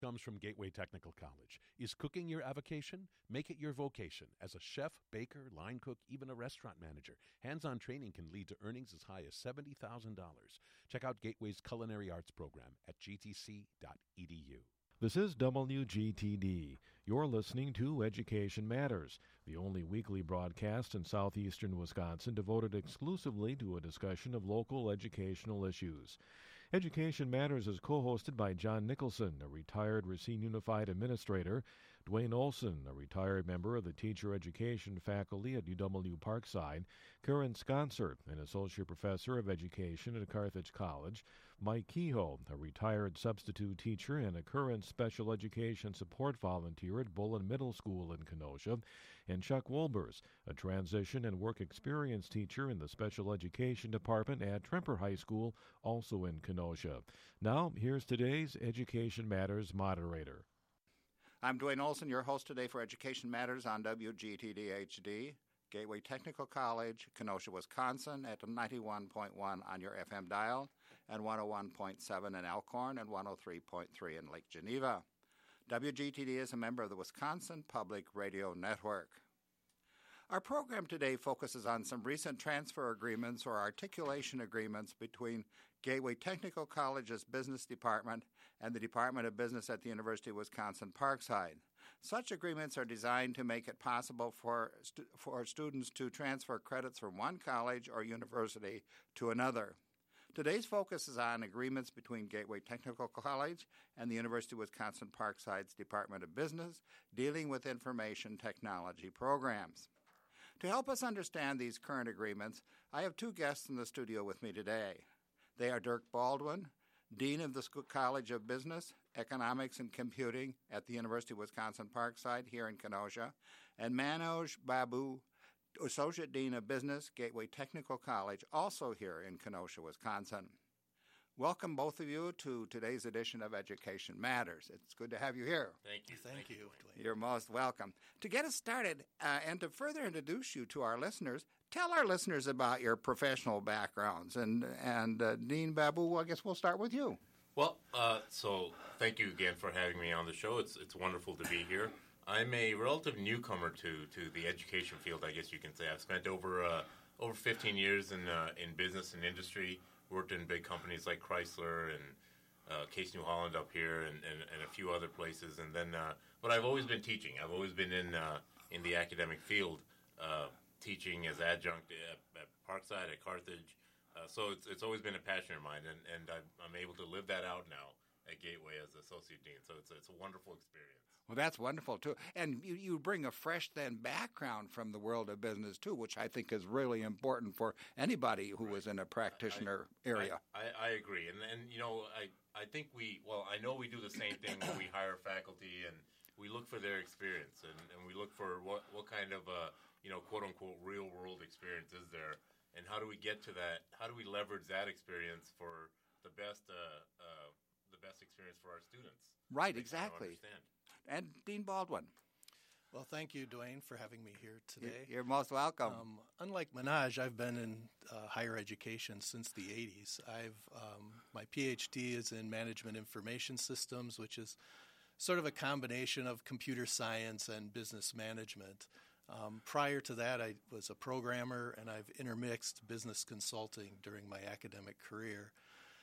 Comes from Gateway Technical College. Is cooking your avocation? Make it your vocation. As a chef, baker, line cook, even a restaurant manager, hands-on training can lead to earnings as high as $70,000. Check out Gateway's Culinary Arts program at gtc.edu. This is WGTD. You're listening to Education Matters, the only weekly broadcast in southeastern Wisconsin devoted exclusively to a discussion of local educational issues. Education Matters is co-hosted by John Nicholson, a retired Racine Unified administrator, Dwayne Olson, a retired member of the teacher education faculty at UW Parkside, Karen Sconser, an associate professor of education at Carthage College, Mike Kehoe, a retired substitute teacher and a current special education support volunteer at Bullen Middle School in Kenosha, and Chuck Wolbers, a transition and work experience teacher in the special education department at Tremper High School, also in Kenosha. Now, here's today's Education Matters moderator. I'm Dwayne Olson, your host today for Education Matters on WGTD-HD, Gateway Technical College, Kenosha, Wisconsin, at 91.1 on your FM dial, and 101.7 in Elkhorn, and 103.3 in Lake Geneva. WGTD is a member of the Wisconsin Public Radio Network. Our program today focuses on some recent transfer agreements or articulation agreements between Gateway Technical College's Business Department and the Department of Business at the University of Wisconsin-Parkside. Such agreements are designed to make it possible for students to transfer credits from one college or university to another. Today's focus is on agreements between Gateway Technical College and the University of Wisconsin-Parkside's Department of Business dealing with information technology programs. To help us understand these current agreements, I have two guests in the studio with me today. They are Dirk Baldwin, Dean of the College of Business, Economics and Computing at the University of Wisconsin-Parkside here in Kenosha, and Manoj Babu, Associate Dean of Business, Gateway Technical College, also here in Kenosha, Wisconsin. Welcome, both of you, to today's edition of Education Matters. It's good to have you here. Thank you. Thank you, Dwayne. You're most welcome. To get us started and to further introduce you to our listeners, tell our listeners about your professional backgrounds. And Dean Babu, I guess we'll start with you. Well, so thank you again for having me on the show. It's wonderful to be here. I'm a relative newcomer to the education field, I guess you can say. I've spent over 15 years in business and industry. Worked in big companies like Chrysler and Case New Holland up here and a few other places. And then, but I've always been teaching. I've always been in the academic field, teaching as adjunct at Parkside, at Carthage. So it's always been a passion of mine, and I'm able to live that out now at Gateway as Associate Dean. So it's a wonderful experience. Well, that's wonderful, too. And you bring a fresh, then, background from the world of business, too, which I think is really important for anybody who is in a practitioner area. I agree. And you know, I think I know we do the same thing when we hire faculty, and we look for their experience, and we look for what kind of, quote-unquote, real-world experience is there, and how do we get to that? How do we leverage that experience for the best experience for our students? Right, exactly. And Dean Baldwin. Well, thank you, Dwayne, for having me here today. You're most welcome. Unlike Manoj, I've been in higher education since the 80s. My PhD is in Management Information Systems, which is sort of a combination of computer science and business management. Prior to that, I was a programmer, and I've intermixed business consulting during my academic career.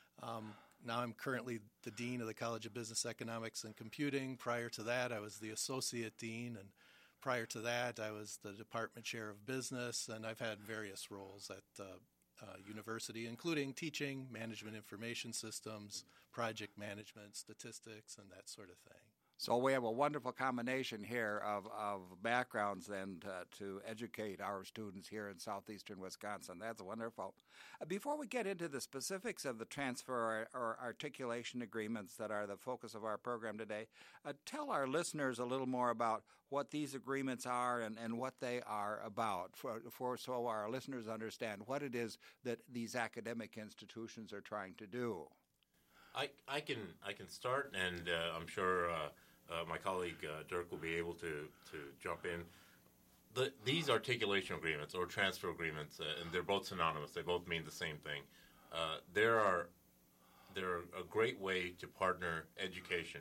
Now I'm currently the Dean of the College of Business, Economics, and Computing. Prior to that, I was the Associate Dean, and prior to that, I was the Department Chair of Business, and I've had various roles at university, including teaching, management information systems, project management, statistics, and that sort of thing. So we have a wonderful combination here of backgrounds then to educate our students here in southeastern Wisconsin. That's wonderful. Before we get into the specifics of the transfer or articulation agreements that are the focus of our program today, tell our listeners a little more about what these agreements are and what they are about, so our listeners understand what it is that these academic institutions are trying to do. I can start, and I'm sure my colleague Dirk will be able to jump in. These articulation agreements or transfer agreements, and they're both synonymous. They both mean the same thing. They're a great way to partner education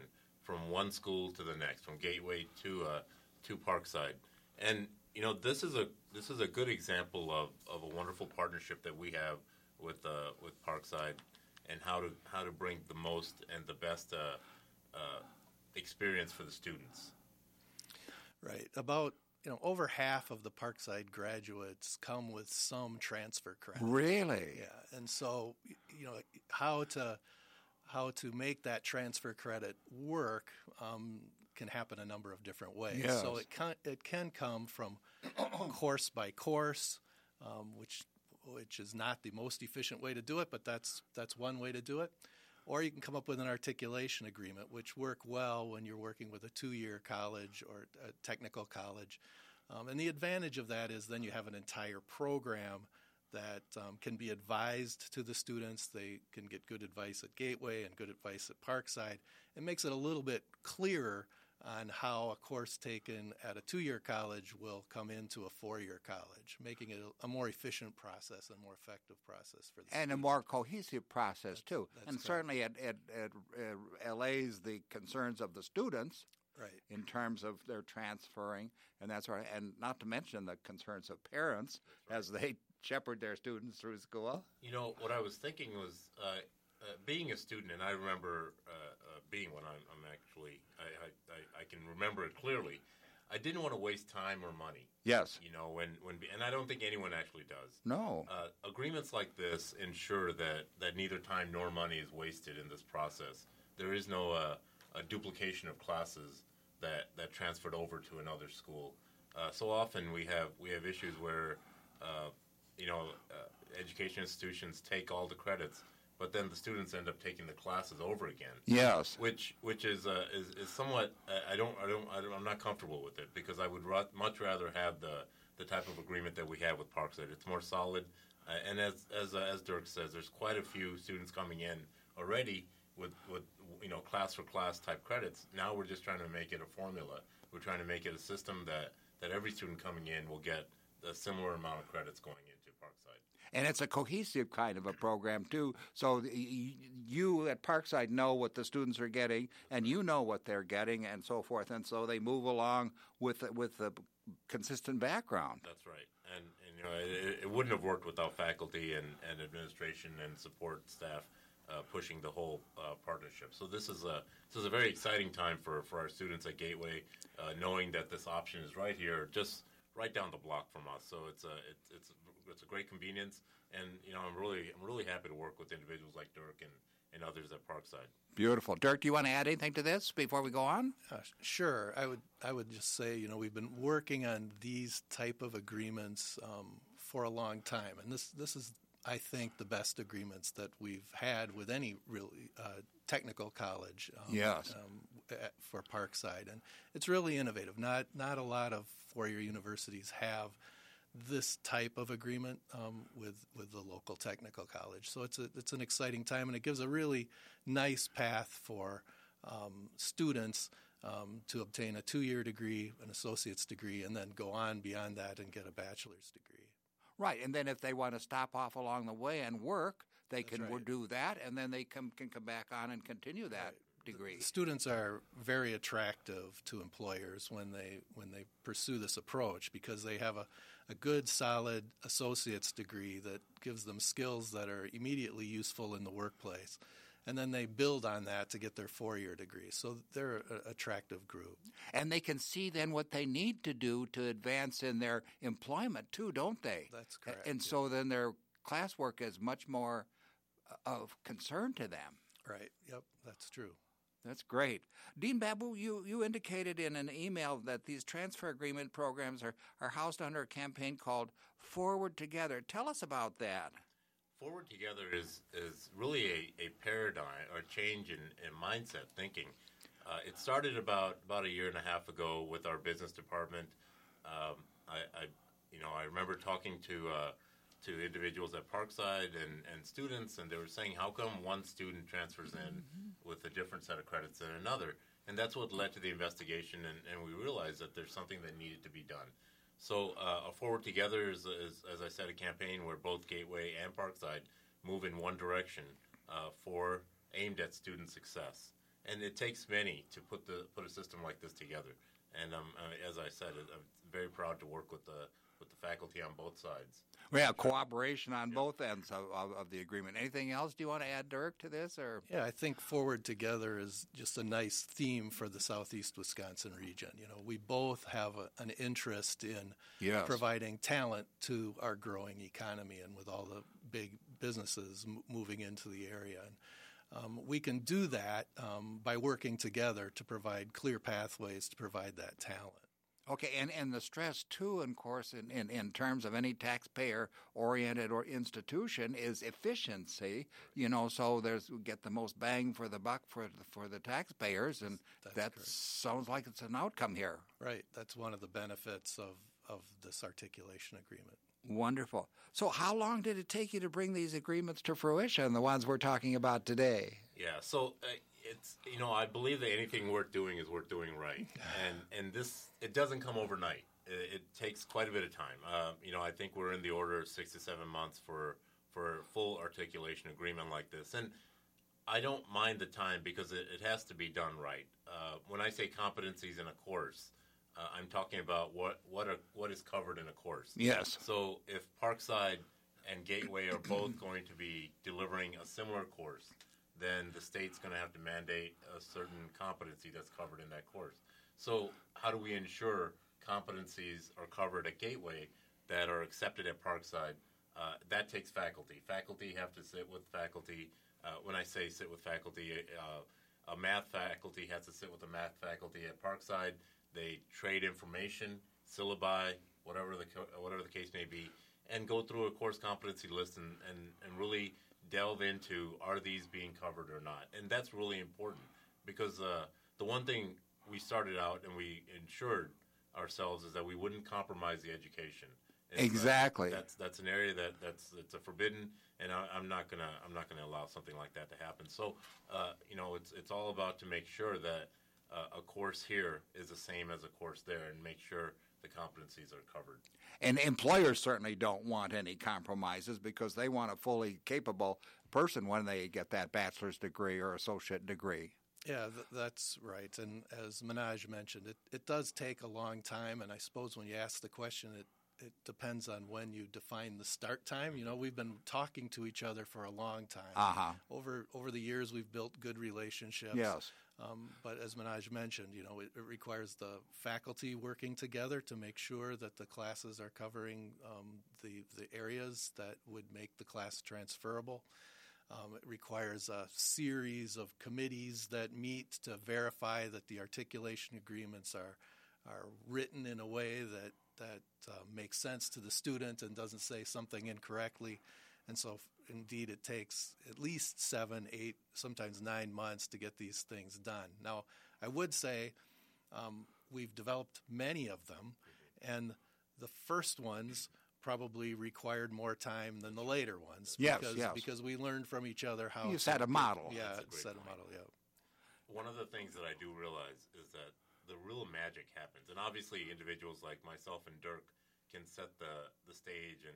from one school to the next, from Gateway to Parkside. And this is a good example of a wonderful partnership that we have with Parkside, and how to bring the most and the best experience for the students. Right. About over half of the Parkside graduates come with some transfer credit. Really? Yeah. And so how to make that transfer credit work can happen a number of different ways. Yes. So it can come from course by course, which is not the most efficient way to do it, but that's one way to do it. Or you can come up with an articulation agreement, which work well when you're working with a 2-year college or a technical college. And the advantage of that is then you have an entire program that can be advised to the students. They can get good advice at Gateway and good advice at Parkside. It makes it a little bit clearer on how a course taken at a 2-year college will come into a 4-year college, making it a more efficient process and more effective process for the students. And a more cohesive process, too. That's And correct. certainly it allays the concerns of the students Right. in terms of their transferring, and that's right. And not to mention the concerns of parents as they shepherd their students through school. What I was thinking was being a student, and I remember being one. I'm actually I can remember it clearly. I didn't want to waste time or money. Yes. And I don't think anyone actually does. No. Agreements like this ensure that neither time nor money is wasted in this process. There is no a duplication of classes that transferred over to another school. So often we have issues where education institutions take all the credits, but then the students end up taking the classes over again. Yes. Which is somewhat I'm not comfortable with it, because I would much rather have the type of agreement that we have with Parkside. It's more solid, and as Dirk says, there's quite a few students coming in already with class for class type credits. Now we're just trying to make it a formula. We're trying to make it a system that every student coming in will get a similar amount of credits going into Parkside. And it's a cohesive kind of a program, too. So you at Parkside know what the students are getting, and you know what they're getting, and so forth. And so they move along with the consistent background. That's right. And it wouldn't have worked without faculty and administration and support staff pushing the whole partnership. So this is a very exciting time for our students at Gateway, knowing that this option is right here, just right down the block from us. So it's a great convenience, and I'm really happy to work with individuals like Dirk and others at Parkside. Beautiful. Dirk, do you want to add anything to this before we go on? Sure. I would just say, we've been working on these type of agreements for a long time, and this is, I think, the best agreements that we've had with any really technical college. Yes. For Parkside, and it's really innovative. Not a lot of 4-year universities have this type of agreement with the local technical college. So it's an exciting time, and it gives a really nice path for students to obtain a 2-year degree, an associate's degree, and then go on beyond that and get a bachelor's degree. Right, and then if they want to stop off along the way and work, they That's can right. do that, and then they can come back on and continue that degree. The students are very attractive to employers when they pursue this approach, because they have a good, solid associate's degree that gives them skills that are immediately useful in the workplace. And then they build on that to get their 4-year degree. So they're an attractive group. And they can see then what they need to do to advance in their employment too, don't they? That's correct. And so then their classwork is much more of concern to them. Right. Yep, that's true. That's great. Dean Babu, you indicated in an email that these transfer agreement programs are housed under a campaign called Forward Together. Tell us about that. Forward Together is really a paradigm or change in mindset thinking. It started about a year and a half ago with our business department. I remember talking to individuals at Parkside and students, and they were saying, how come one student transfers in with a different set of credits than another? And that's what led to the investigation, and we realized that there's something that needed to be done. So Forward Together is, as I said, a campaign where both Gateway and Parkside move in one direction aimed at student success. and it takes many to put a system like this together. And as I said, I'm very proud to work with the faculty on both sides. Yeah, cooperation on both ends of the agreement. Anything else do you want to add, Dirk, to this? Or Yeah, I think Forward Together is just a nice theme for the Southeast Wisconsin region. We both have an interest in providing talent to our growing economy and with all the big businesses moving into the area. And we can do that by working together to provide clear pathways to provide that talent. Okay, and the stress, too, of course, in terms of any taxpayer-oriented or institution is efficiency, so we get the most bang for the buck for the taxpayers, and that sounds like it's an outcome here. Right, that's one of the benefits of this articulation agreement. Wonderful. So how long did it take you to bring these agreements to fruition, the ones we're talking about today? Yeah, so it's, I believe that anything worth doing is worth doing right. And this, it doesn't come overnight. It takes quite a bit of time. I think we're in the order of 6 to 7 months for a full articulation agreement like this. And I don't mind the time because it has to be done right. When I say competencies in a course, I'm talking about what is covered in a course. Yes. So if Parkside and Gateway are both going to be delivering a similar course, then the state's going to have to mandate a certain competency that's covered in that course. So how do we ensure competencies are covered at Gateway that are accepted at Parkside? That takes faculty. Faculty have to sit with faculty. When I say sit with faculty, a math faculty has to sit with a math faculty at Parkside. They trade information, syllabi, whatever the case may be, and go through a course competency list and really delve into, are these being covered or not? And that's really important because the one thing we started out and we ensured ourselves is that we wouldn't compromise the education. And exactly. That's an area that's a forbidden, and I'm not gonna allow something like that to happen. So it's all about to make sure that a course here is the same as a course there, and make sure the competencies are covered. And employers certainly don't want any compromises because they want a fully capable person when they get that bachelor's degree or associate degree. Yeah, that's right. And as Manoj mentioned, it does take a long time, and I suppose when you ask the question, it depends on when you define the start time. We've been talking to each other for a long time. Uh-huh. Over the years, we've built good relationships. Yes. But as Manoj mentioned, it requires the faculty working together to make sure that the classes are covering the areas that would make the class transferable. It requires a series of committees that meet to verify that the articulation agreements are written in a way that makes sense to the student and doesn't say something incorrectly. And so, indeed, it takes at least 7, 8, sometimes 9 months to get these things done. Now, I would say we've developed many of them, and the first ones probably required more time than the later ones. Because we learned from each other how you set a model. Yeah, set a model, yeah. One of the things that I do realize is that the real magic happens, and obviously individuals like myself and Dirk can set the stage and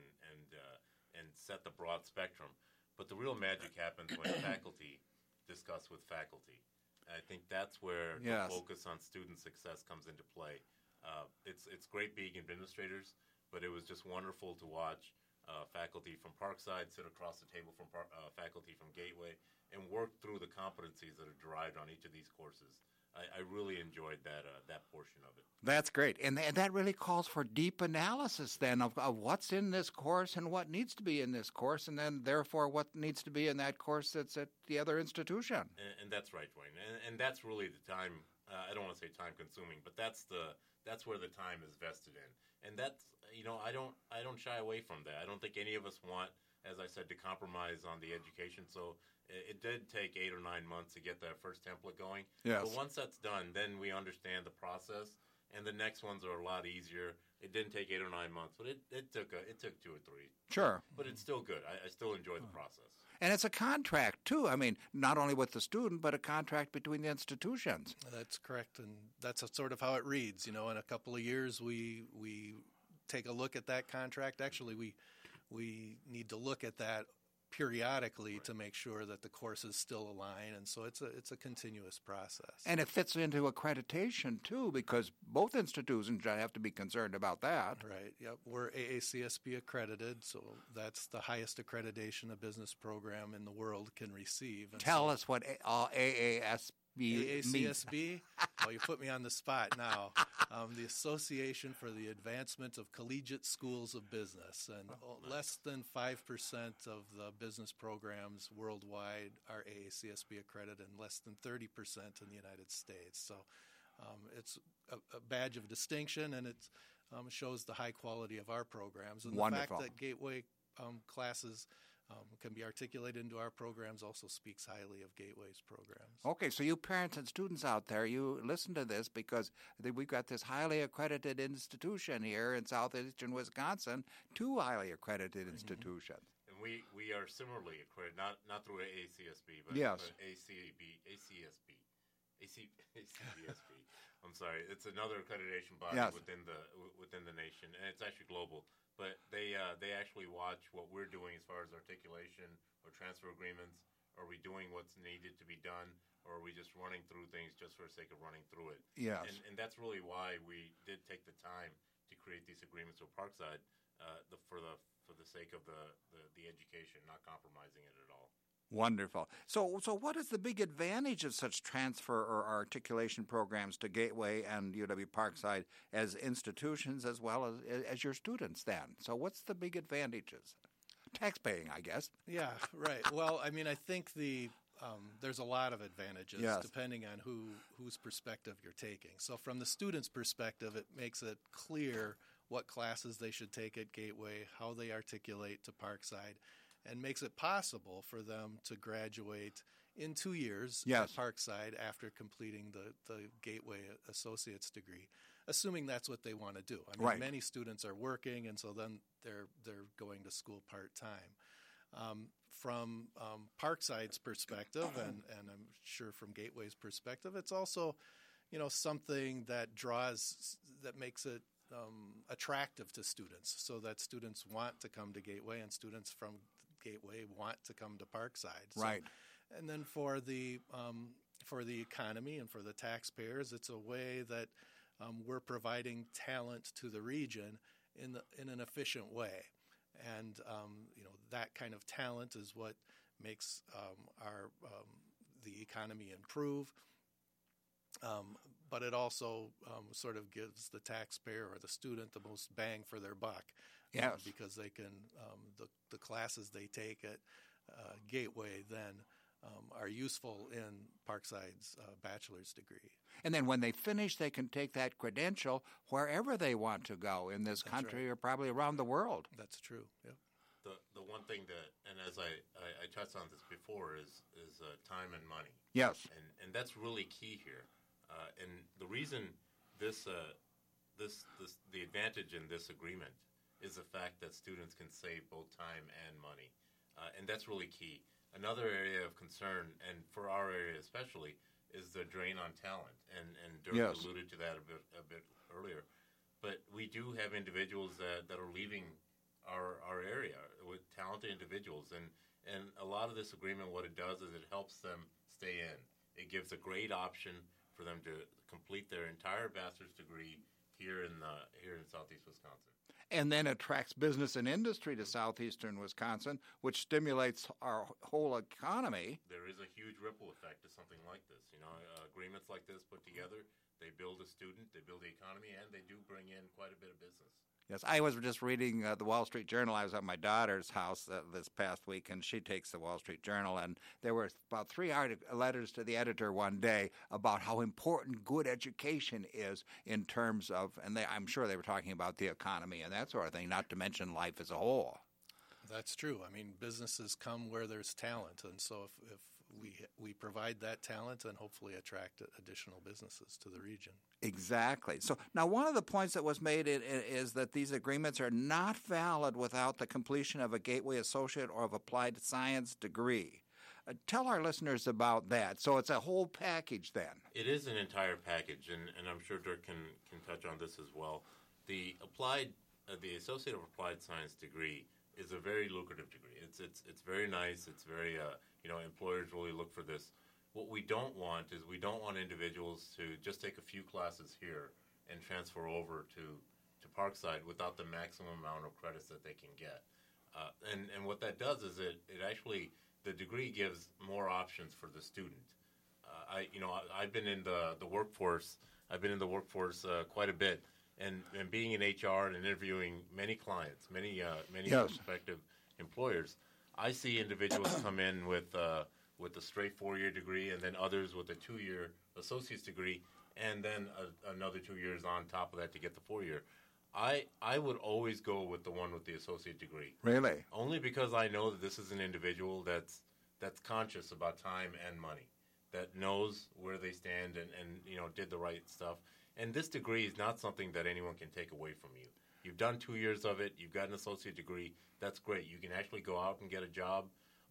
set the broad spectrum. But the real magic happens when faculty discuss with faculty. And I think that's where the focus on student success comes into play. It's great being administrators, but it was just wonderful to watch faculty from Parkside sit across the table from faculty from Gateway and work through the competencies that are derived on each of these courses. I really enjoyed that portion of it. That's great. And that really calls for deep analysis then of what's in this course and what needs to be in this course, and then therefore what needs to be in that course that's at the other institution. And that's right, Dwayne. And that's really the time, I don't want to say time consuming, but that's where the time is vested in. And that's, I don't shy away from that. I don't think any of us want, as I said, to compromise on the education. So it did take 8 or 9 months to get that first template going. Yes. But once that's done, then we understand the process, and the next ones are a lot easier. It didn't take 8 or 9 months, but it took 2 or 3. Sure. But it's still good. I still enjoy the process. And it's a contract, too. I mean, not only with the student, but a contract between the institutions. That's correct, and that's sort of how it reads. In a couple of years, we take a look at that contract. Actually, we need to look at that periodically to make sure that the courses still align, and so it's a continuous process. And it fits into accreditation, too, because both institutions have to be concerned about that. Right, yep. We're AACSB accredited, so that's the highest accreditation a business program in the world can receive. And Tell us what AASB means. AACSB? Well, you put me on the spot now. The Association for the Advancement of Collegiate Schools of Business, and less than 5% of the business programs worldwide are AACSB accredited, and less than 30% in the United States. So it's a badge of distinction, and it shows the high quality of our programs. And Wonderful. the fact that Gateway classes can be articulated into our programs also speaks highly of Gateway's programs. Okay, so you parents and students out there, you listen to this because we've got this highly accredited institution here in southeastern Wisconsin, two highly accredited institutions. And we are similarly accredited, not through AACSB, but, Yes. but ACBSB. I'm sorry, it's another accreditation body Yes. within the nation, and it's actually global. But they actually watch what we're doing as far as articulation or transfer agreements. Are we doing what's needed to be done, or are we just running through things just for the sake of running through it? Yes. And that's really why we did take the time to create these agreements with Parkside for the sake of the education, not compromising it at all. Wonderful. So what is the big advantage of such transfer or articulation programs to Gateway and UW Parkside as institutions as well as your students then? So what's the big advantages? Taxpaying, I guess. Yeah, right. Well, I mean, I think there's a lot of advantages depending on whose perspective you're taking. So from the student's perspective, it makes it clear what classes they should take at Gateway, how they articulate to Parkside, and makes it possible for them to graduate in 2 years at Parkside after completing the Gateway Associate's degree, assuming that's what they want to do. I mean, many students are working, and so then they're going to school part-time. From Parkside's perspective, and I'm sure from Gateway's perspective, it's also, something that makes it attractive to students, so that students want to come to Gateway, and students from Gateway want to come to Parkside. So, right. And then for the economy and for the taxpayers, it's a way that we're providing talent to the region in an efficient way, and that kind of talent is what makes the economy improve. But it also sort of gives the taxpayer or the student the most bang for their buck. Yes. Because they can the classes they take at Gateway then are useful in Parkside's bachelor's degree. And then when they finish, they can take that credential wherever they want to go in this country or probably around the world. That's true. Yep. The one thing that, and as I touched on this before, is time and money. Yes. And that's really key here. And the reason the advantage in this agreement is the fact that students can save both time and money, and that's really key. Another area of concern, and for our area especially, is the drain on talent. And Dirk alluded to that a bit earlier. But we do have individuals that are leaving our area with talented individuals, and a lot of this agreement, what it does is it helps them stay in. It gives a great option for them to complete their entire bachelor's degree here in southeast Wisconsin. And then attracts business and industry to southeastern Wisconsin, which stimulates our whole economy. There is a huge ripple effect to something like this. Agreements like this put together, they build a student, they build the economy, and they do bring in quite a bit of business. Yes, I was just reading the Wall Street Journal. I was at my daughter's house this past week, and she takes the Wall Street Journal, and there were about 3 letters to the editor one day about how important good education is in terms of, and I'm sure they were talking about the economy and that sort of thing, not to mention life as a whole. That's true. I mean, businesses come where there's talent, and so if we provide that talent and hopefully attract additional businesses to the region. Exactly. So now one of the points that was made is that these agreements are not valid without the completion of a Gateway Associate or of Applied Science degree. Tell our listeners about that. So it's a whole package then. It is an entire package, and I'm sure Dirk can touch on this as well. The Associate of Applied Science degree is a very lucrative degree. It's very nice. It's very employers really look for this. What we don't want is we don't want individuals to just take a few classes here and transfer over to Parkside without the maximum amount of credits that they can get. And what that does is it actually, the degree gives more options for the student. I've been in the workforce. I've been in the workforce quite a bit, and being in HR and interviewing many clients, many prospective employers. I see individuals come in with a straight 4-year degree, and then others with a 2-year associate's degree, and then another 2 years on top of that to get the 4-year. I would always go with the one with the associate degree. Really? Only because I know that this is an individual that's conscious about time and money, that knows where they stand and did the right stuff. And this degree is not something that anyone can take away from you. You've done 2 years of it. You've got an associate degree. That's great. You can actually go out and get a job,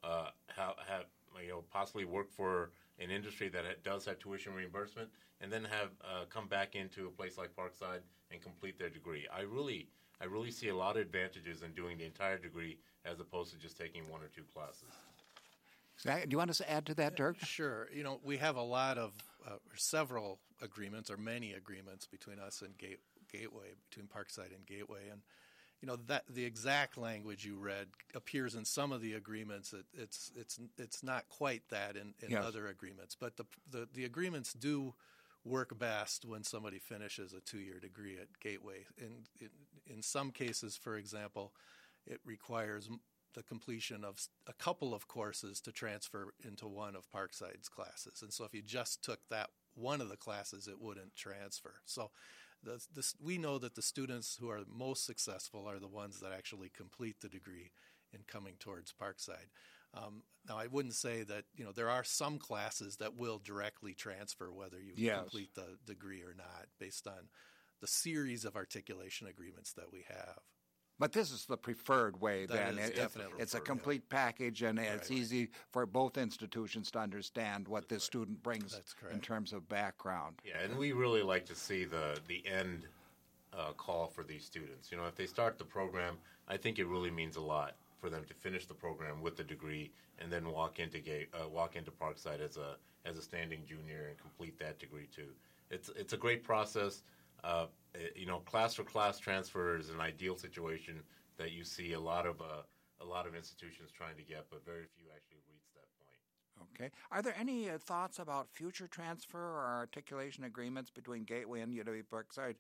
possibly work for an industry that does have tuition reimbursement, and then have come back into a place like Parkside and complete their degree. I really see a lot of advantages in doing the entire degree as opposed to just taking 1 or 2 classes. Do you want us to add to that, Dirk? Sure. We have a lot of several agreements, or many agreements, between us and Gateway, between Parkside and Gateway, and that the exact language you read appears in some of the agreements. It's not quite that in Yes. other agreements, but the agreements do work best when somebody finishes a 2-year degree at Gateway. In some cases, for example, it requires the completion of a couple of courses to transfer into one of Parkside's classes. And so if you just took that one of the classes, it wouldn't transfer. So we know that the students who are most successful are the ones that actually complete the degree in coming towards Parkside. Now, I wouldn't say that, there are some classes that will directly transfer whether you complete the degree or not, based on the series of articulation agreements that we have. But this is the preferred way, That then. is definitely It's a preferred, complete package, and it's Right. easy for both institutions to understand what this student brings That's correct. in terms of background. Yeah, and we really like to see the end call for these students. If they start the program, I think it really means a lot for them to finish the program with the degree and then walk into Parkside as a standing junior and complete that degree too. It's a great process. Class for class transfer is an ideal situation that you see a lot of institutions trying to get, but very few actually reach that point. Okay. Are there any thoughts about future transfer or articulation agreements between Gateway and UW Parkside?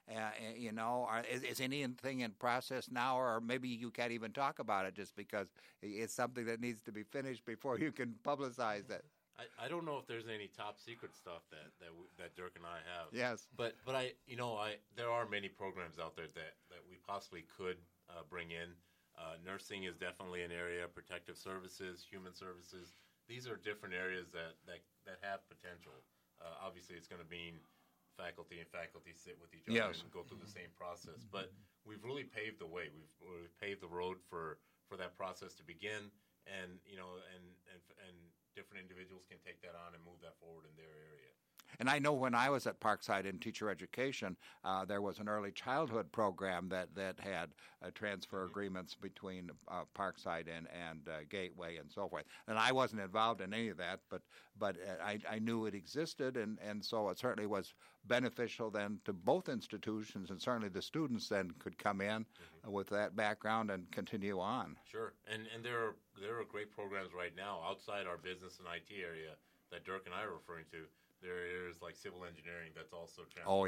Is anything in process now, or maybe you can't even talk about it just because it's something that needs to be finished before you can publicize it? I don't know if there's any top secret stuff that Dirk and I have. Yes. But there are many programs out there that we possibly could bring in. Nursing is definitely an area. Protective services, human services. These are different areas that have potential. Obviously, it's going to mean faculty and faculty sit with each other and go through the same process. But we've really paved the way. We've paved the road for that process to begin, and different individuals can take that on and move that forward in their area. And I know when I was at Parkside in teacher education, there was an early childhood program that had transfer agreements between Parkside and Gateway and so forth. And I wasn't involved in any of that, but I knew it existed, and so it certainly was beneficial then to both institutions, and certainly the students then could come in with that background and continue on. Sure, and there are great programs right now outside our business and IT area that Dirk and I are referring to. There are areas like civil engineering that's also transferred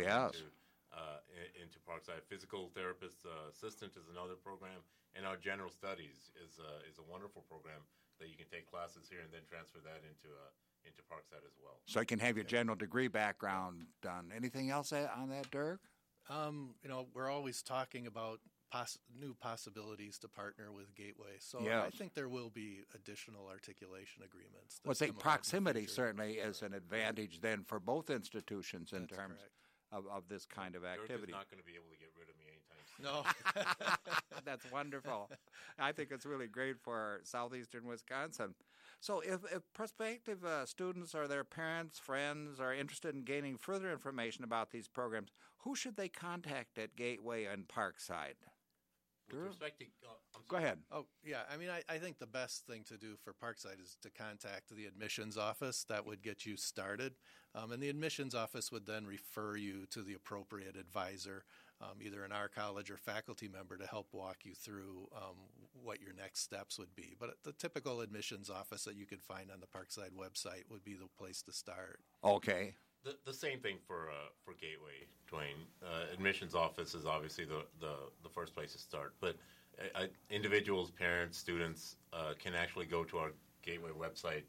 into Parkside. Physical therapist assistant is another program, and our general studies is a wonderful program that you can take classes here and then transfer that into Parkside as well. So you can have your general degree background done. Anything else on that, Dirk? We're always talking about new possibilities to partner with Gateway. So Yes. I think there will be additional articulation agreements. Well, say come about in the proximity future. certainly is an advantage then for both institutions in That's terms correct. of this kind of Dirk activity. is not going to be able to get rid of me anytime soon. No. That's wonderful. I think it's really great for southeastern Wisconsin. So if prospective students or their parents, friends are interested in gaining further information about these programs, who should they contact at Gateway and Parkside? director. With respect to, Go ahead. Oh, yeah. I mean, I think the best thing to do for Parkside is to contact the admissions office. That would get you started. And the admissions office would then refer you to the appropriate advisor, either in our college or faculty member, to help walk you through what your next steps would be. But the typical admissions office that you could find on the Parkside website would be the place to start. Okay. The same thing for Gateway, Dwayne. Admissions office is obviously the first place to start, but individuals, parents, students can actually go to our Gateway website,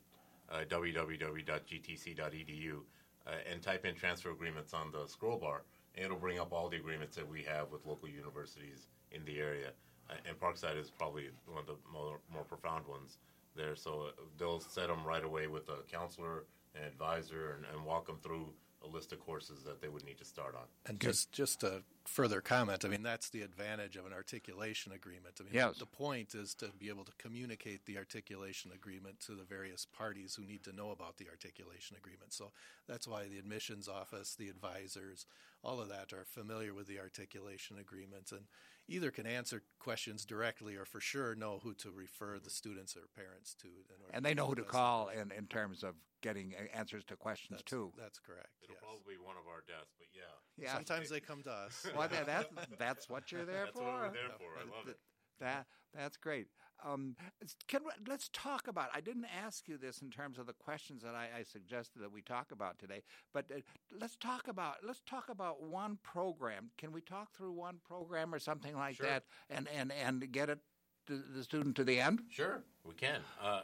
www.gtc.edu, and type in transfer agreements on the scroll bar, and it'll bring up all the agreements that we have with local universities in the area. And Parkside is probably one of the more profound ones there. So they'll set them right away with a counselor, an advisor, and walk them through a list of courses that they would need to start on. And just a further comment, I mean, that's the advantage of an articulation agreement. I mean, yes. The point is to be able to communicate the articulation agreement to the various parties who need to know about the articulation agreement. So that's why the admissions office, the advisors, all of that are familiar with the articulation agreement and either can answer questions directly or for sure know who to refer the students or parents to. And they know who to call in terms of getting answers to questions, too. That's correct. It'll probably be one of our desks, but yeah. Sometimes they come to us. Well, that's what you're there for. That's what we're there for. I love it. That's great. Let's talk about, I didn't ask you this in terms of the questions that I suggested that we talk about today, but let's talk about one program. Can we talk through one program or something like Sure. that and get it the student to the end? Sure, we can.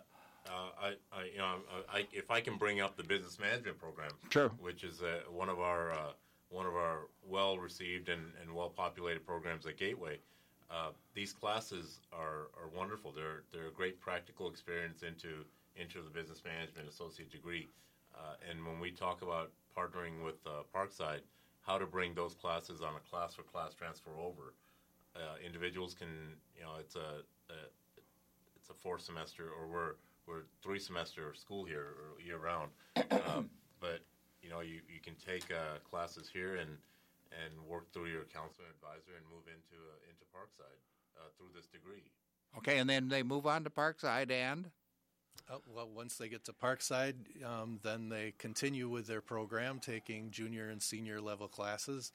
If I can bring up the business management program, Sure. which is one of our well received and well populated programs at Gateway. These classes are wonderful. They're a great practical experience into the business management associate degree. And when we talk about partnering with Parkside, how to bring those classes on a class for class transfer over, individuals can, it's a 4-semester, or we're 3-semester school here or year round. But you can take classes here and work through your counselor and advisor and move into Parkside through this degree. Okay, and then they move on to Parkside and? Well, once they get to Parkside, then they continue with their program, taking junior and senior level classes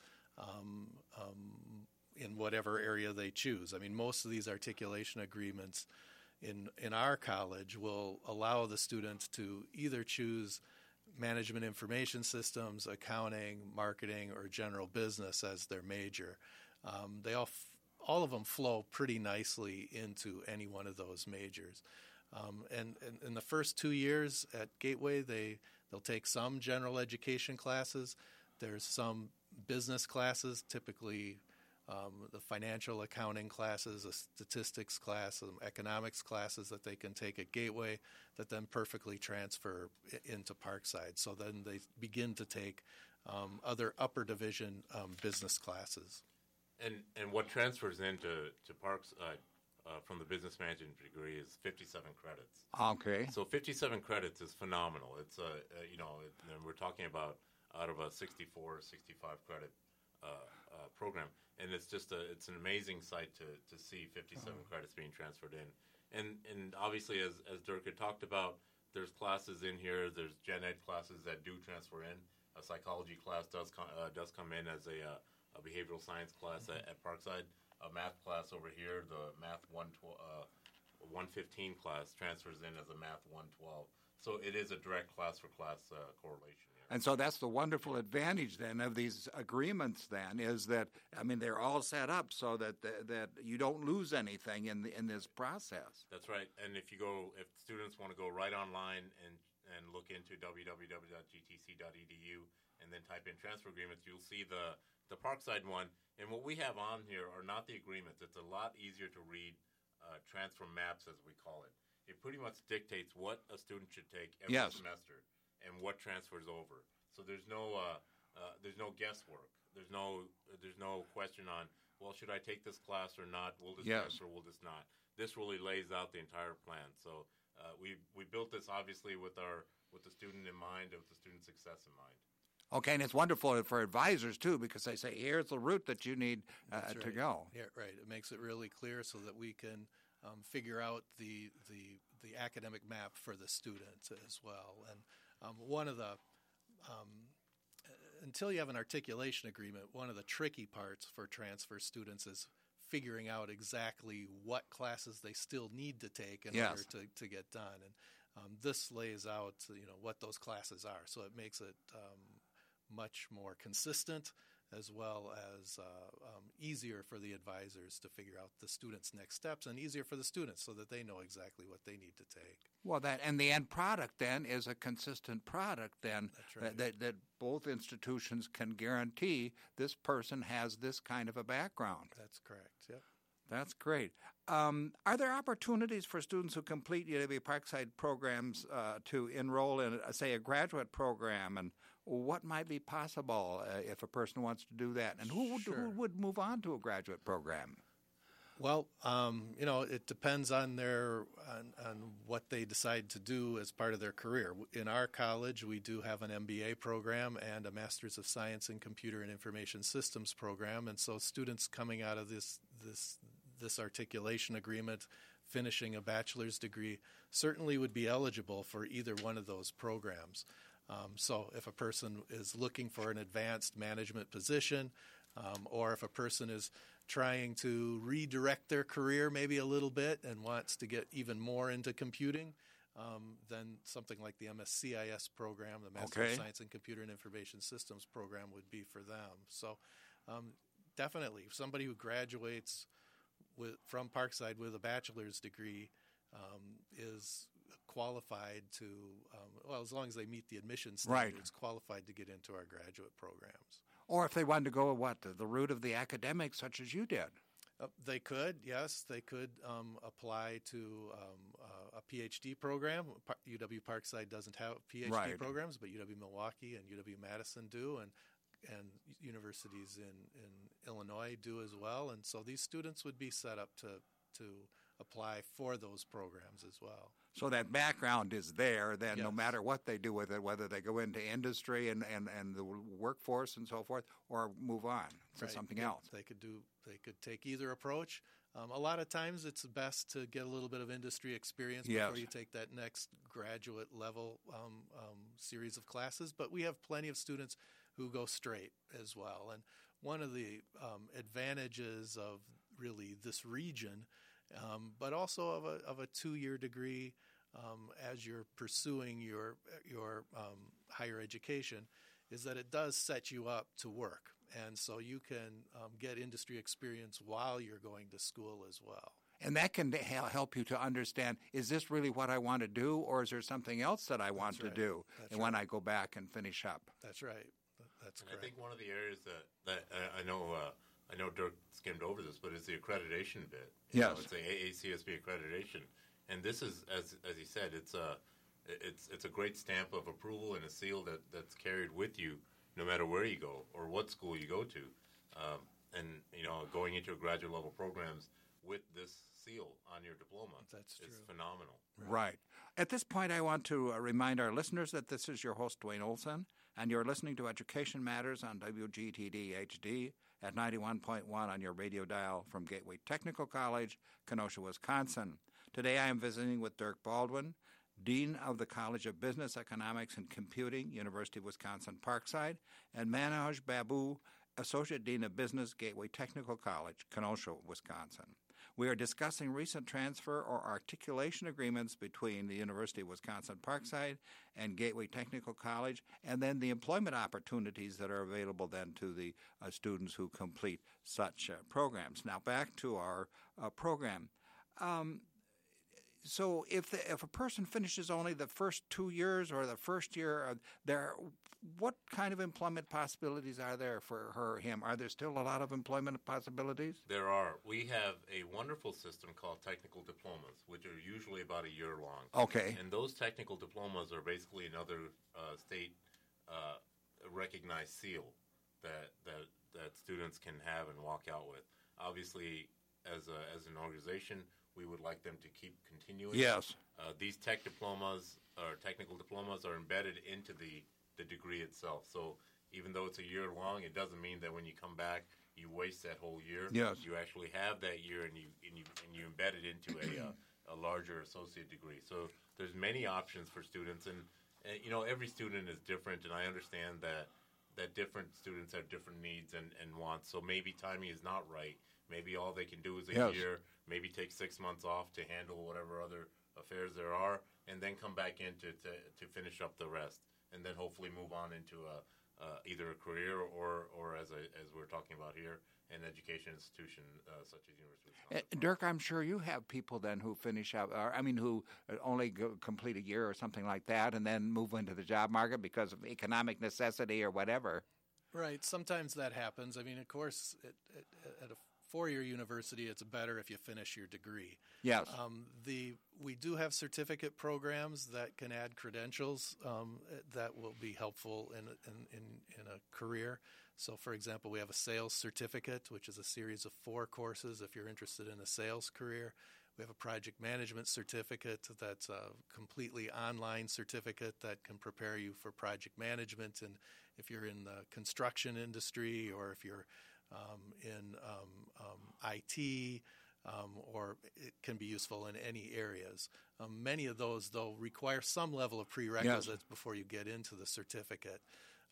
in whatever area they choose. I mean, most of these articulation agreements in our college will allow the students to either choose management information systems, accounting, marketing, or general business as their major. They all of them flow pretty nicely into any one of those majors. And in the first 2 years at Gateway, they'll take some general education classes. There's some business classes, typically the financial accounting classes, a statistics class, some economics classes that they can take at Gateway that then perfectly transfer into Parkside. So then they begin to take other upper division business classes. And what transfers into Parkside from the business management degree is 57 credits. Okay. So 57 credits is phenomenal. It's and we're talking about out of a 64 or 65 credit program, and it's just it's an amazing sight to see 57 credits being transferred in. And obviously, as Dirk had talked about, there's classes in here. There's gen ed classes that do transfer in. A psychology class does come in as a behavioral science class at Parkside. A math class over here, the math 115 class transfers in as a math 112. So it is a direct class for class correlation here. And so that's the wonderful advantage then of these agreements then is that, I mean, they're all set up so that you don't lose anything in this process. That's right. And if students want to go right online and look into www.gtc.edu and then type in transfer agreements, you'll see the Parkside one. And what we have on here are not the agreements. It's a lot easier to read transfer maps, as we call it. It pretty much dictates what a student should take every semester and what transfers over. So there's no guesswork. There's no question on, well, should I take this class or not? Will this transfer? Will this not? This really lays out the entire plan. So we built this obviously with the student in mind, with the student success in mind. Okay, and it's wonderful for advisors, too, because they say, here's the route that you need to go. Yeah, right. It makes it really clear so that we can figure out the academic map for the student as well. And one of the until you have an articulation agreement, one of the tricky parts for transfer students is figuring out exactly what classes they still need to take in order to get done. And this lays out, what those classes are. So it makes it much more consistent, as well as easier for the advisors to figure out the students' next steps, and easier for the students so that they know exactly what they need to take. Well, and the end product then is a consistent product then. That's right. that both institutions can guarantee this person has this kind of a background. That's correct, yep. That's great. Are there opportunities for students who complete UW Parkside programs to enroll in, say, a graduate program? And what might be possible if a person wants to do that? And who would move on to a graduate program? Well, it depends on on what they decide to do as part of their career. In our college, we do have an MBA program and a Master's of Science in Computer and Information Systems program, and so students coming out of this articulation agreement, finishing a bachelor's degree, certainly would be eligible for either one of those programs. So if a person is looking for an advanced management position, or if a person is trying to redirect their career maybe a little bit and wants to get even more into computing, then something like the MSCIS program, the Master of Science in Computer and Information Systems program, would be for them. So definitely, somebody who graduates from Parkside with a bachelor's degree is qualified to, as long as they meet the admissions standards, qualified to get into our graduate programs. Or if they wanted to go the route of the academics, such as you did. They could, yes. They could apply to a PhD program. UW Parkside doesn't have PhD programs, but UW-Milwaukee and UW-Madison do, and universities in Illinois do as well. And so these students would be set up to apply for those programs as well. So that background is there then, no matter what they do with it, whether they go into industry and the workforce and so forth, or move on to something else. They could take either approach. A lot of times it's best to get a little bit of industry experience before you take that next graduate level series of classes. But we have plenty of students who go straight as well. And one of the advantages of really this region, but also of a 2-year degree as you're pursuing your higher education, is that it does set you up to work. And so you can get industry experience while you're going to school as well. And that can help you to understand, is this really what I want to do, or is there something else that I want to do when I go back and finish up? That's right. That's correct. I think one of the areas that I know Dirk skimmed over this, but it's the accreditation bit. Yes. It's the AACSB accreditation. And this is, as he said, it's a great stamp of approval and a seal that's carried with you no matter where you go or what school you go to. And, going into graduate level programs with this seal on your diploma, it's phenomenal. Right. At this point, I want to remind our listeners that this is your host, Dwayne Olson, and you're listening to Education Matters on WGTD HD at 91.1 on your radio dial from Gateway Technical College, Kenosha, Wisconsin. Today I am visiting with Dirk Baldwin, Dean of the College of Business, Economics, and Computing, University of Wisconsin-Parkside, and Manoj Babu, Associate Dean of Business, Gateway Technical College, Kenosha, Wisconsin. We are discussing recent transfer or articulation agreements between the University of Wisconsin-Parkside and Gateway Technical College, and then the employment opportunities that are available then to the students who complete such programs. Now back to our program. So if a person finishes only the first 2 years or the first year, what kind of employment possibilities are there for him? Are there still a lot of employment possibilities? There are. We have a wonderful system called technical diplomas, which are usually about a year long. Okay. And those technical diplomas are basically another state recognized seal that students can have and walk out with. Obviously, as an organization, we would like them to keep continuing. Yes. These tech diplomas or technical diplomas are embedded into the degree itself. So even though it's a year long, it doesn't mean that when you come back, you waste that whole year. Yes. You actually have that year, and you embed it into a larger associate degree. So there's many options for students, and every student is different, and I understand that different students have different needs and wants. So maybe timing is not right. Maybe all they can do is a year, maybe take 6 months off to handle whatever other affairs there are, and then come back in to finish up the rest, and then hopefully move on into either a career or as we're talking about here, an education institution such as University of Wisconsin. Dirk, I'm sure you have people then who finish up, who only complete a year or something like that and then move into the job market because of economic necessity or whatever. Right. Sometimes that happens. I mean, of course, at a four-year university, it's better if you finish your degree. Yes. We do have certificate programs that can add credentials that will be helpful in a career. So, for example, we have a sales certificate, which is a series of 4 courses if you're interested in a sales career. We have a project management certificate that's a completely online certificate that can prepare you for project management. And if you're in the construction industry or if you're in IT, or it can be useful in any areas. Many of those, though, require some level of prerequisites before you get into the certificate.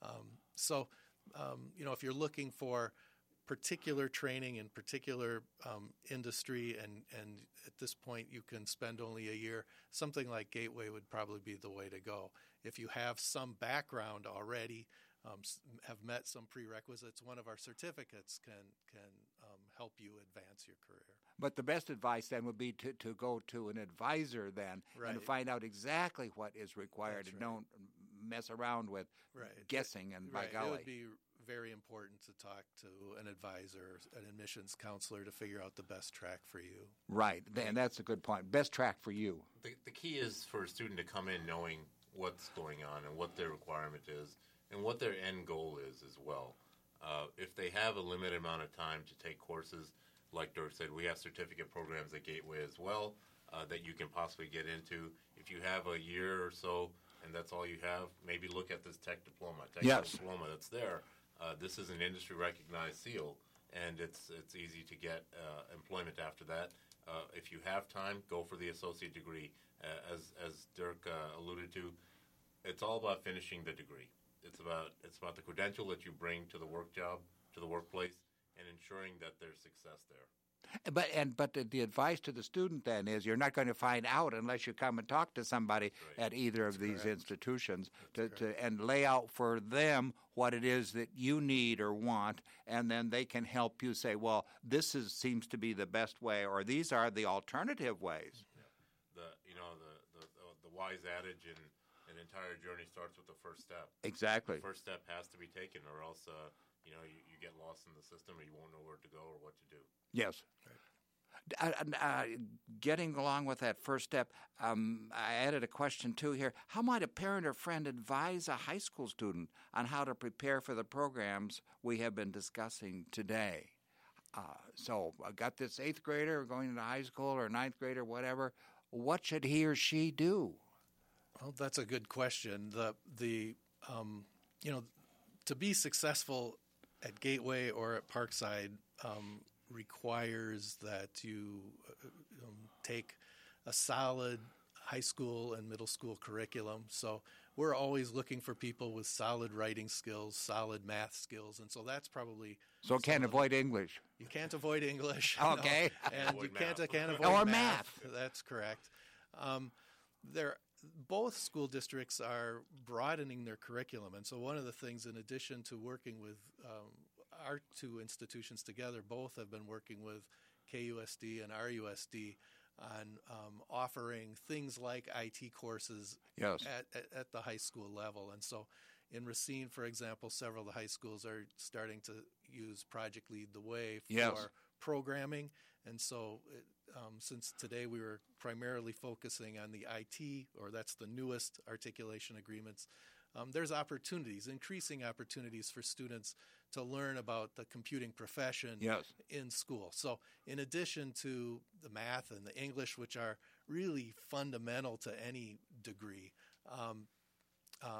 If you're looking for particular training in particular industry, and at this point you can spend only a year, something like Gateway would probably be the way to go. If you have some background already, have met some prerequisites, one of our certificates can help you advance your career. But the best advice then would be to go to an advisor then and to find out exactly what is required. That's and don't mess around with guessing. And by golly, it would be very important to talk to an advisor, an admissions counselor, to figure out the best track for you. Right, and that's a good point. Best track for you. The key is for a student to come in knowing what's going on and what their requirement is and what their end goal is as well. If they have a limited amount of time to take courses, like Dirk said, we have certificate programs at Gateway as well that you can possibly get into. If you have a year or so and that's all you have, maybe look at this tech diploma. Diploma that's there. This is an industry-recognized seal, and it's easy to get employment after that. If you have time, go for the associate degree. As Dirk alluded to, it's all about finishing the degree. It's about the credential that you bring to the work job, to the workplace, and ensuring that there's success there. But the advice to the student then is you're not going to find out unless you come and talk to somebody at either of these institutions and lay out for them what it is that you need or want, and then they can help you say, well, this seems to be the best way, or these are the alternative ways. The wise adage in an entire journey starts with the first step. Exactly. The first step has to be taken, or else you get lost in the system, or you won't know where to go or what to do. Yes. Getting along with that first step, I added a question too here. How might a parent or friend advise a high school student on how to prepare for the programs we have been discussing today? So I got this 8th grader going into high school or 9th grader, whatever. What should he or she do? Well, that's a good question. To be successful at Gateway or at Parkside requires that you take a solid high school and middle school curriculum. So we're always looking for people with solid writing skills, solid math skills, and so that's probably... So can't avoid English. You can't avoid English. Okay. No, and you can't avoid or math. That's correct. Both school districts are broadening their curriculum, and so one of the things, in addition to working with our 2 institutions together, both have been working with KUSD and RUSD on offering things like IT courses at the high school level. And so in Racine, for example, several of the high schools are starting to use Project Lead the Way for programming. And so since today we were primarily focusing on the IT, or that's the newest articulation agreements, there's increasing opportunities for students to learn about the computing profession in school. So in addition to the math and the English, which are really fundamental to any degree,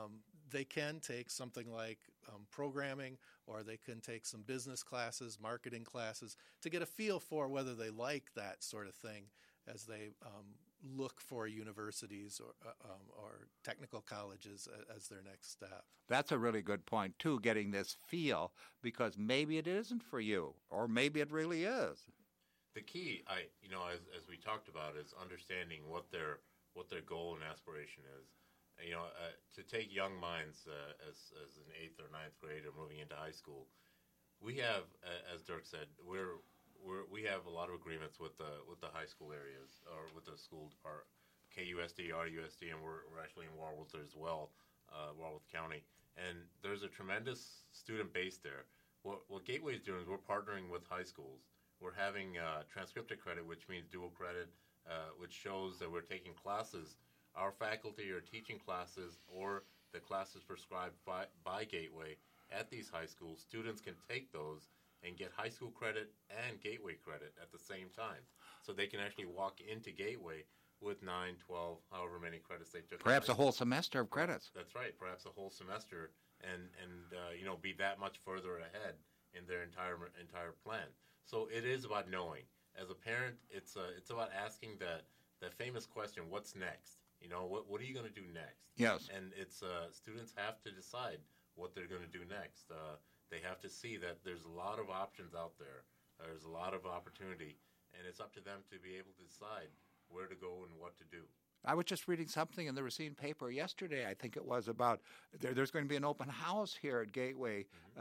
they can take something like programming, or they can take some business classes, marketing classes, to get a feel for whether they like that sort of thing as they look for universities or technical colleges as their next step. That's a really good point, too, getting this feel, because maybe it isn't for you, or maybe it really is. The key, as we talked about, is understanding what their goal and aspiration is. To take young minds as an 8th or 9th grader moving into high school, we have, as Dirk said, we have a lot of agreements with the high school areas, or with the school department, KUSD, RUSD, and we're actually in Warwick as well, Warwick County. And there's a tremendous student base there. What Gateway is doing is we're partnering with high schools. We're having transcripted credit, which means dual credit, which shows that we're taking classes. Our faculty are teaching classes, or the classes prescribed by Gateway at these high schools. Students can take those and get high school credit and Gateway credit at the same time. So they can actually walk into Gateway with 9, 12, however many credits they took. Perhaps a whole semester of credits. That's right, perhaps a whole semester, and be that much further ahead in their entire plan. So it is about knowing. As a parent, it's about asking that famous question, what's next? What are you going to do next? Yes. And it's students have to decide what they're going to do next. They have to see that there's a lot of options out there. There's a lot of opportunity, and it's up to them to be able to decide where to go and what to do. I was just reading something in the Racine paper yesterday, I think it was, about there's going to be an open house here at Gateway,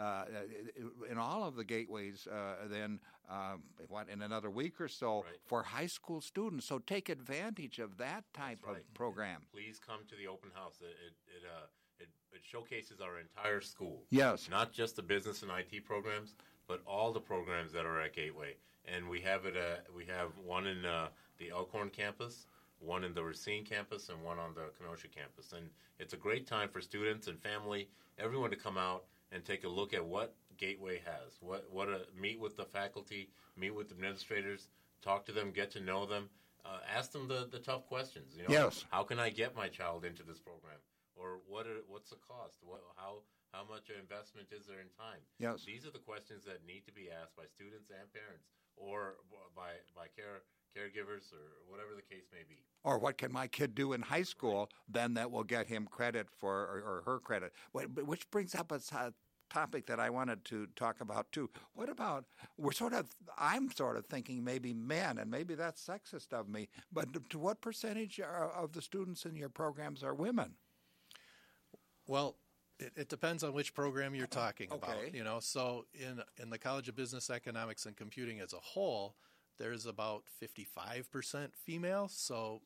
in all of the gateways, in another week or so, right, for high school students. So take advantage of that type of program. Please come to the open house. It showcases our entire school. Yes. Not just the business and IT programs, but all the programs that are at Gateway. And we have one in the Elkhorn campus, one in the Racine campus, and one on the Kenosha campus. And it's a great time for students and family, everyone to come out and take a look at what Gateway has. Meet with the faculty, meet with administrators, talk to them, get to know them, ask them the tough questions. Yes. How can I get my child into this program? Or what's the cost? How much investment is there in time? Yes. These are the questions that need to be asked by students and parents, or by caregivers, or whatever the case may be. Or what can my kid do in high school, then that will get him credit for, or her credit. Which brings up a topic that I wanted to talk about too. What about, I'm sort of thinking maybe men, and maybe that's sexist of me, but to what percentage of the students in your programs are women? Well, it depends on which program you're talking about. Okay. So in the College of Business, Economics, and Computing as a whole, there's about 55% female. So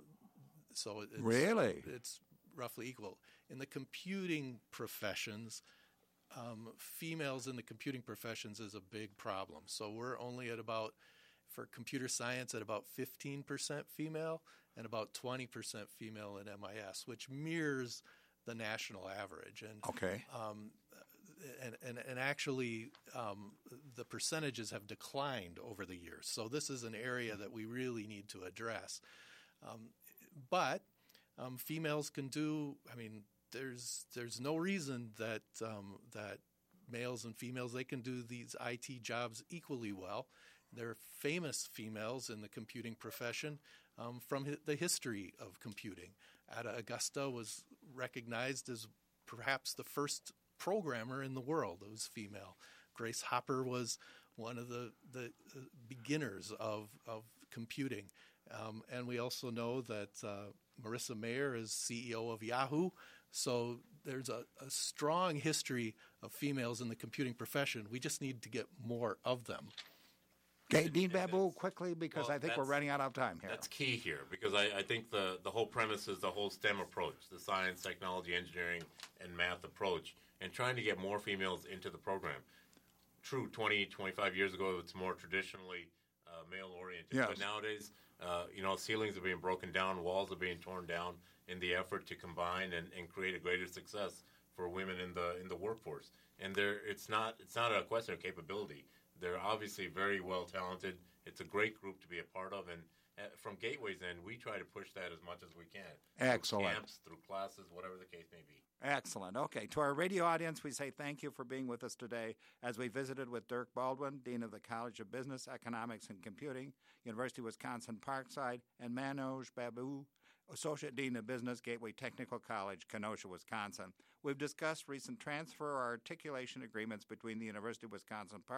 it's roughly equal. In the computing professions, females in the computing professions is a big problem. So we're only at about, for computer science, at about 15% female, and about 20% female in MIS, which mirrors the national average. And okay. And actually, the percentages have declined over the years. So this is an area that we really need to address. But females can do. I mean, there's no reason that males and females, they can do these IT jobs equally well. There are famous females in the computing profession from the history of computing. Ada Augusta was recognized as perhaps the first programmer in the world that was female. Grace Hopper was one of the beginners of computing. And we also know that Marissa Mayer is CEO of Yahoo. So there's a strong history of females in the computing profession. We just need to get more of them. Okay, Dean Babu, quickly, because I think we're running out of time here. That's key here, because I think the whole premise is the whole STEM approach, the science, technology, engineering, and math approach, and trying to get more females into the program. True, 20, 25 years ago, it's more traditionally male-oriented. Yes. But nowadays, ceilings are being broken down, walls are being torn down in the effort to combine and create a greater success for women in the workforce. And it's not a question of capability. They're obviously very well talented. It's a great group to be a part of, and from Gateway's end, we try to push that as much as we can. Excellent. Through camps, through classes, whatever the case may be. Excellent. Okay. To our radio audience, we say thank you for being with us today as we visited with Dirk Baldwin, Dean of the College of Business, Economics, and Computing, University of Wisconsin Parkside, and Manoj Babu, Associate Dean of Business, Gateway Technical College, Kenosha, Wisconsin. We've discussed recent transfer or articulation agreements between the University of Wisconsin